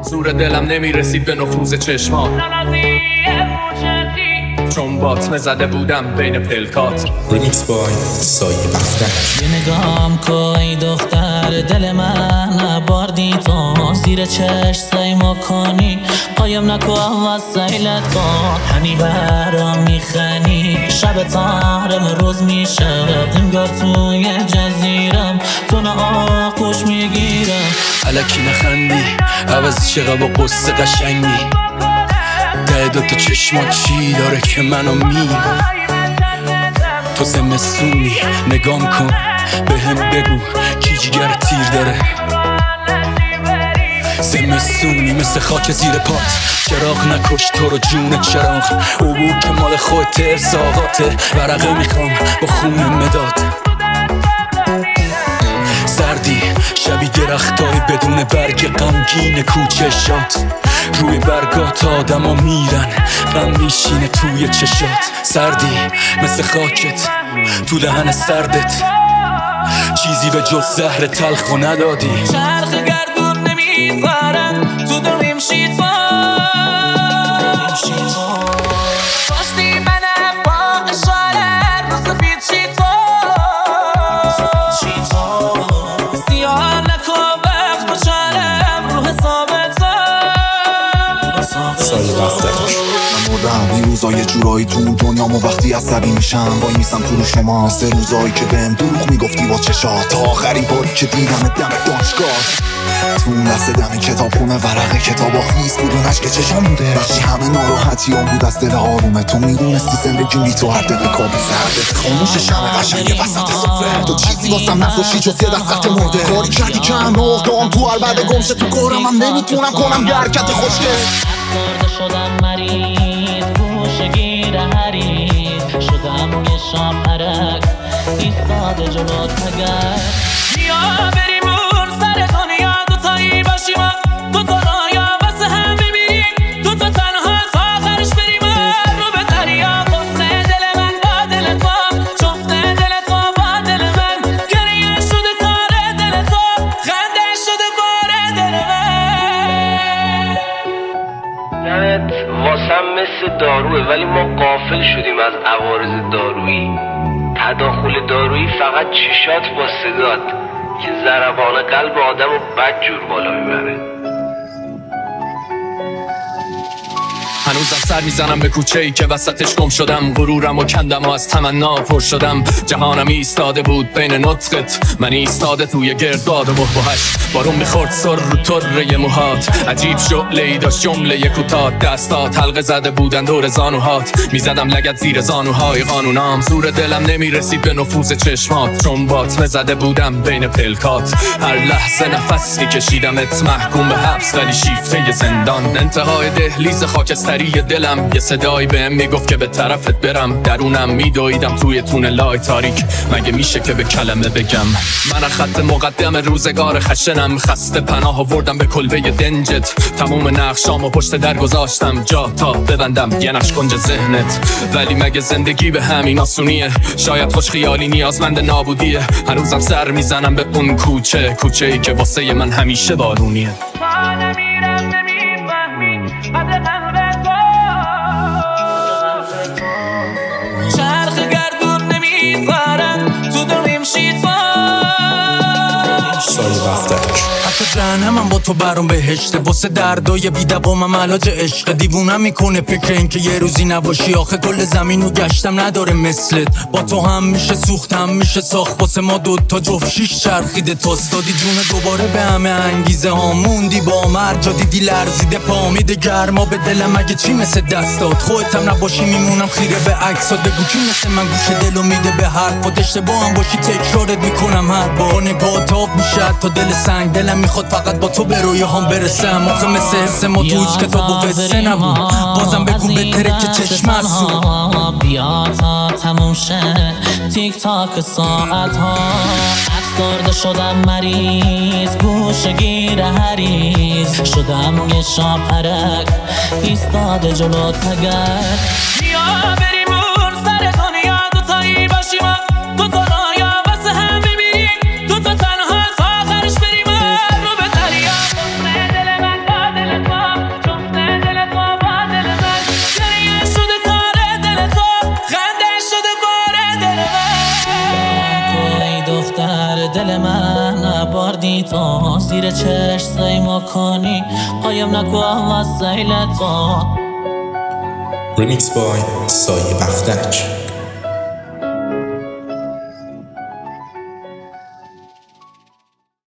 زور دلم نمیرسید به نفوذ چشمات، چون باطمه زده بودم بین پلکات. ریمیکس بای سایه بختک. یه نگام که ای دختر دل من باردی تو، زیر چشم سیما کنی قایم نکو از سیل تو، همی برام میخنی شب تارم روز میشه، انگار توی جزیرم تو نه آغوش میگیرم. الکی نخندی عوض چقدر با قصه قشنگی، ده دوتا چشمات چی داره که منو میگم. تو زمستونی نگام کن بهم بگو کی جگر تیر داره. زمستونی مثل خاک زیر پات، چراغ نکش تو رو جون چراغ. عبور که مال خودت ارزاقاته، ورقه میخوام با خون مداد. سردی شبی درختای بدون برگ غمگین کوچشات، روی برگات آدم ها میرن غم میشینه توی چشات. سردی مثل خاکت تو دهن سردت، چیزی به جز زهر تلخو ندادی. چرخ گردون نمیذارم تو دلیم شیطان، پشتی منم با اشاره رو سفید شیطان، سیاه نکن وقت بچارم رو حسابتا. سایه بختک. مردم این روزا یه جورایی تو اون دنیامو وقتی عصبی میشم وای میسم تو رو شما. 3 روزایی که بهم دروغ میگفتی با چشات، تا آخرین باری که دیدم دم دانشگاه. تو اون لحظه دم کتاب خونه ورقه کتابا خیس بود و نشک چشام بوده، داشتی همه ناراحتی هم بود از دل آرومه. تو میدونستی زندگیم بی تو هر دقیقه کابوس، هر دقیقه خاموش شمع قشنگ وسط سفره. تو چیزی واسم نذاشتی جز یه دست مرده، کاری کردی که هم دام تو عربده گمشه تو کارم هم نمیتونم کنم یه حرکت خوشگل. افسرده شدم مریض گوشگیر حریص، شدم یه شام عرق ایستاده جلوت مگر. بیا بریم اون سر دنیا دوتایی باشیم، دوتا رایا واسه هم میبینیم، دوتا تنها تا آخرش بریم رو به دریا. قفل دل من با دل تو، جفت دل تو با دل من، گریه شده کار دل تو، خنده شده بار دل من. دمت واسم مثل داروه، ولی ما غافل شدیم از عوارض دارویی. تداخل دارویی فقط چشات با صدات که ضربان قلب آدم رو بدجور بالا میبره. هنوزم سر میزنم به کوچه‌ای که وسطش گم شدم، غرورم و کندم و از تمنا پر شدم. جهانم ایستاده بود بین نطقت، من ایستاده توی گردباد و بحبوحش. بارون میخورد سر رو طره موهات، عجیب شعله‌ای داشت جمله کوتاه. دستات حلقه زده بودن دور زانوهات، میزدم لگد زیر زانوهای قانونام. زور دلم نمیرسید به نفوذ چشمات، چون باطمه زده بودم بین پلکات. هر لحظه نفس میکشیدمت محکوم به حبس ولی شیفته زندان. انتهای دهلیز خاکستری دلم یه صدایی بهم میگفت که به طرفت برم. درونم میدویدم توی تونلای تاریک، مگه میشه که به کلمه بگم. من خط مقدم روزگار خشنم، خسته پناه آوردم به کلبه دنجت. تموم نقشامو پشت در گذاشتم جا تا ببندم یه نقش کنج ذهنت. ولی مگه زندگی به همین آسونیه؟ شاید خوش خیالی نیازمند نابودیه. هنوزم سر میزنم به اون کوچه‌ای که واسه من همیشه بارونیه. چرخ گردون نمیذارم تو دلیم شیطان. سایه بختک. حتی جهنمم با تو برام بهشته، واسه دردای بی‌دوامم علاج عشق. دیوونم میکنه فکر این که یه روزی نباشی، آخه کل زمینو گشتم نداره مثلت. با تو هم میشه سوخت هم میشه ساخت، واسه ما دوتا جفت شیش چرخیده تاست. دادی جون دوباره به همه انگیزه ها، موندی با مرجا دیدی لرزیده پا. میده گرما به دلم اگه چی مثل دستات، خودتم نباشی میمونم خیره به عکسات. بگو کی مثل من گوش دلو میده به حرفات، اشتباه هم باشی تکرارت میکنم هر بار. نگاهت آب میشه تا دل سنگ، دلم میخواد فقط با تو به رویاهام برسم. آخه مثل حس ما تو هیچ کتاب و قصه نبود، بازم بگو بهتره که چشم هستو. بیا تا تموم شه تیک تاک ساعت ها. افسرده شدم مریض گوشگیر حریص، شدم یه شام عرق ایستاده جلوت مگر. بیا بریم اون سر دنیا دوتایی باشیم، دوتا رایا واسه هم میبینیم، دوتا تنها تا آخرش بریم رو به دریا. دل من با دل کنی تو زیر چشم سیما کنی قایم نکو از سیل تو Remix by سایه بختک.